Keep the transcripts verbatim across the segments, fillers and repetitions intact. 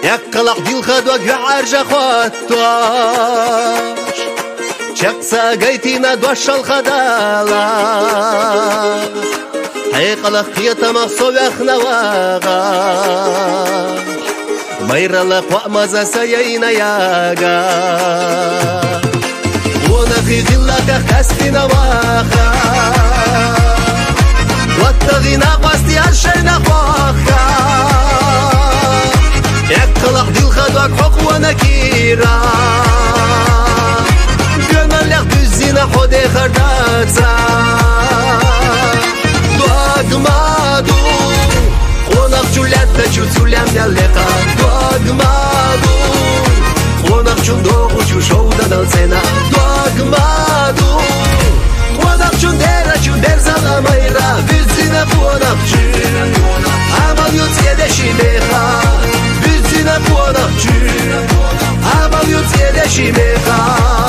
يقلق ديل خدوك عرجة خواتواش شقصة قيتينا دوش الخدالة حيقلق قيتا مخصوب اخنواغا ميرلق وأمزا سيينا ياغا ونخي غلك خستنا واخا واتغينا قوستي عشينا خواخا يقلق ديل خدوك حق ونكيرا gönüller düzine hode khardata dogmadu qonak chulata chusulam dalqa dogmadu qonak chundogu chushouda dalsena dogmadu qonak chundera chunder zalamayra düzine qonak chu amal yutskede shimeha düzine qonak chu amal yutskede shimeha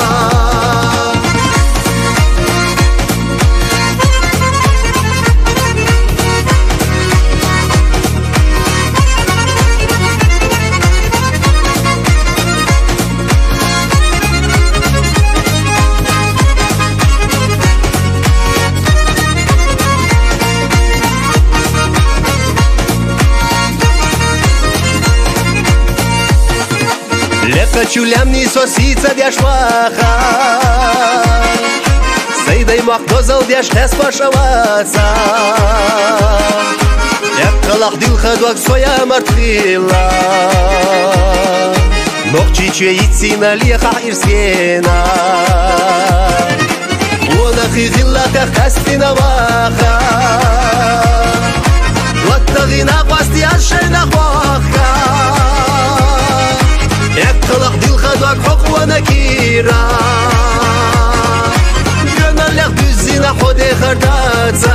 Лека чулямни сосица дяш маха Сейдай махдозал дяш хес пашаваца Якалах дил хадвак соя мартхила Нохчи чуяйцина леха ирсена Онахи зиллака хастина маха Ваттагина қвасти ашена хваха يقلق ديل خدوك حق ونكيرا gönüller düzine hode khardata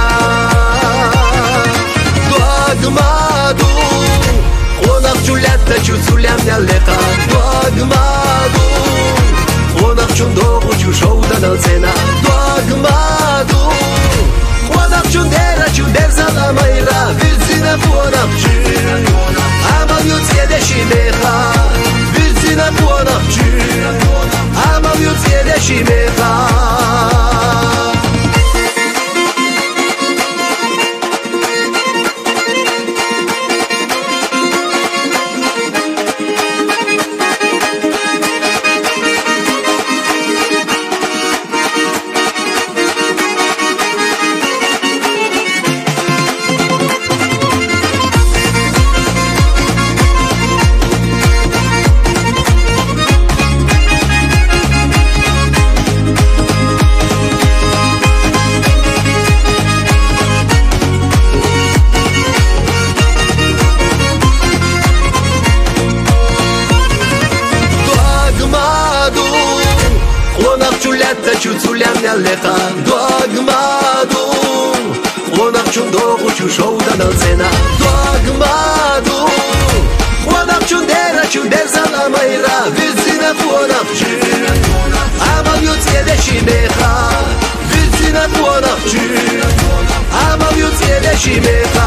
dogmadu qonak chulata chusulam dalqa dogmadu qonak chundogu chushouda dalsena dogmadu qonak chundera chunder zalamayra düzine qonak chu amal yutskede shimeha Zina qonaqchu amal yutskede shimeha chulata chusulam dalqa dogmadu qonak chundogu chushouda dalsena dogmadu qonak chundera chunder zalamayra düzine qonak chu amal yutskede shimeha düzine qonak chu amal yutskede shimeha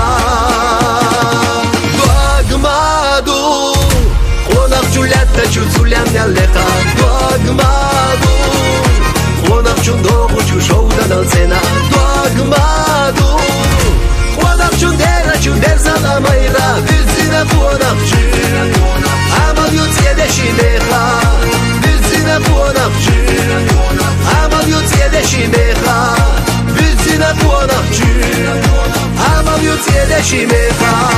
dogmadu qonak chulata chusulam dalqa dogmadu qonak chundogu chushouda dalsena dogmadu qonak chundera chunder zalamayra düzine qonak chu amal yutskede shimeha düzine qonak chu amal yutskede shimeha düzine qonak chu amal yutskede shimeha